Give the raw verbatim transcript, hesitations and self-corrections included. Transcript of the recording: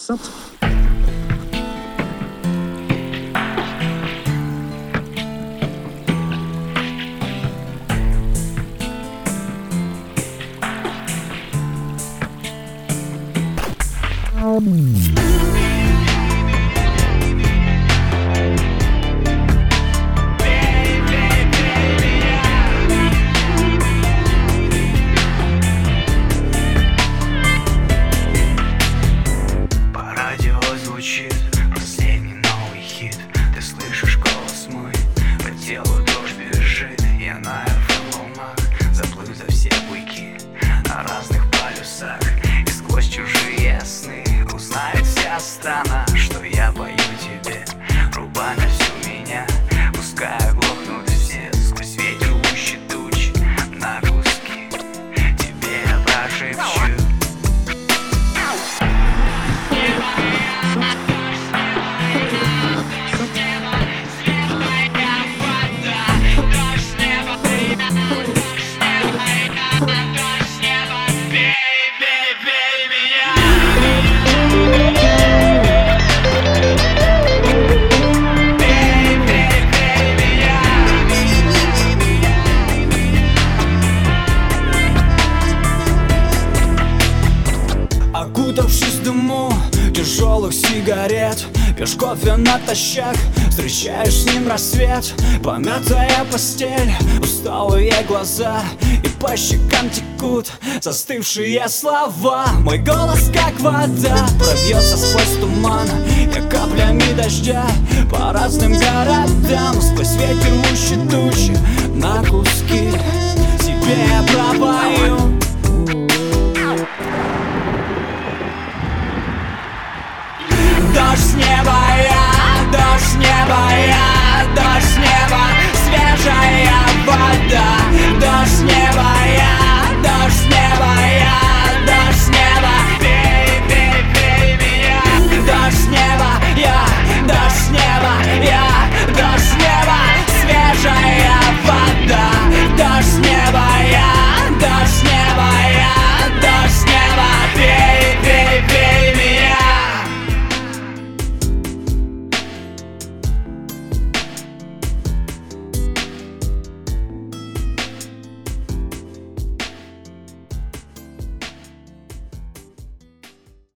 Sup? По радио звучит последний новый хит. Ты слышишь голос мой, по телу дрожь бежит. Я на эф эм-волнах заплыл за все буйки на разных полюсах, и сквозь чужие сны узнает вся страна, что я пою тебе, рубами всю меня, пускай оглохнут все сквозь ветер гуще тучи на куски. Тебе я прошепчу. Окутавшись в дыму тяжелых сигарет, пьешь кофе натощак, встречаешь с ним рассвет. Помятая постель, усталые глаза, и по щекам текут застывшие слова. Мой голос как вода пробьется сквозь туман, я каплями дождя по разным городам, сквозь ветер гуще тучи на куски. Тебе я пропою. Дождь с неба я, дождь с неба я, дождь с неба, свежая вода.